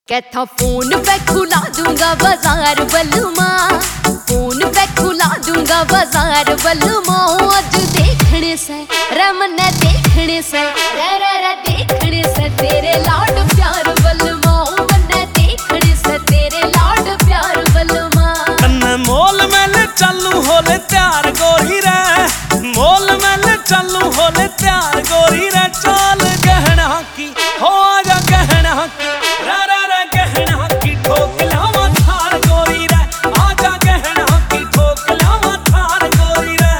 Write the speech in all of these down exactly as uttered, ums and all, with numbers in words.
कहता फोन पे खुला दूंगा बाजार बलमा, फोन पे खुला दूंगा बाजार बलमा। आज देखने से रमन देखने से रे रे रे देखने से तेरे लाड प्यार बलमा, मन देखने से तेरे लाड प्यार बलमा। कन्ने मोल मेले चालू होले त्यार गोरी रे, मोल मेले चालू होले त्यार गोरी रे। चाल गहना की हो आजा गहना की रे रे रे गहना की ठोक लावा थार गोरी रे, आजा गहना की ठोक लावा थार गोरी रे।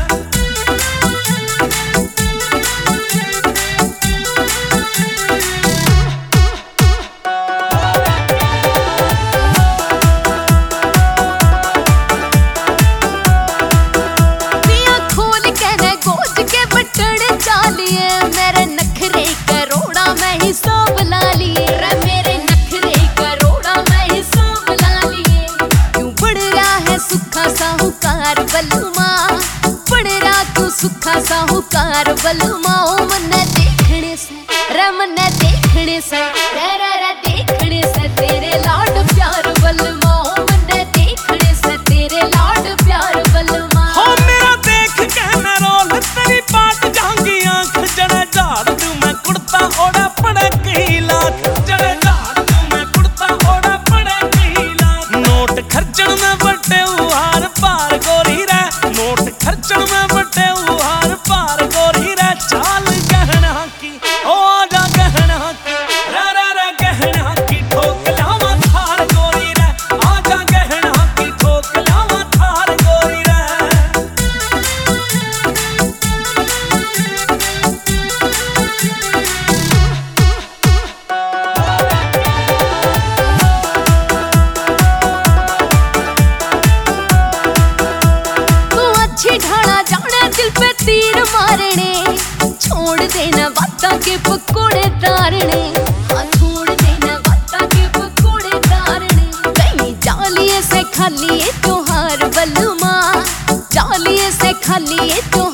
पिया खोल के ने गोद के बटन चालिए, मेरे नखरे करोड़ा मैं हिसाब ला लिए रे, मेरे नखरे करोड़ा मैं हिसाब ला लिए। क्यों बढ़ रहा है सुखा साहूकार बलमा, बढ़ रहा तू सुखा साहूकार बलमा। ओ मन देखने से रे मन देखने से रे रे रे देखने से तेरे लाड प्यार बलमा, ओ मन देखने से तेरे लाड प्यार बलमा। हो मेरा देख के न रोल तेरी बात जाऊंगी आंख जड़े झाड़ दूं मैं कुर्ता ओढ़ा पड़े की लाख, जड़े झाड़ दूं मैं कुर्ता ओढ़ा पड़े की लाख। नोट खर्चण में बटे उहार पार गोरी रे, नोट खर्चण में बटे उहार पार गोरी रे। चाल गहना की ओ आजा गहना की रे रे रे गहना की ठोक लावा थार गोरी रे, आजा गहना की ठोक लावा थार गोरी रे। तू अच्छी ढाला जाने दिल पे तीर मारने, छोड़ देना बाता के पकोड़े तारने, हाँ छोड़ देना बाता के पकोड़े तारने। कहीं जालिए से खाली त्योहार बलमा, जालिए से खाली त्योहार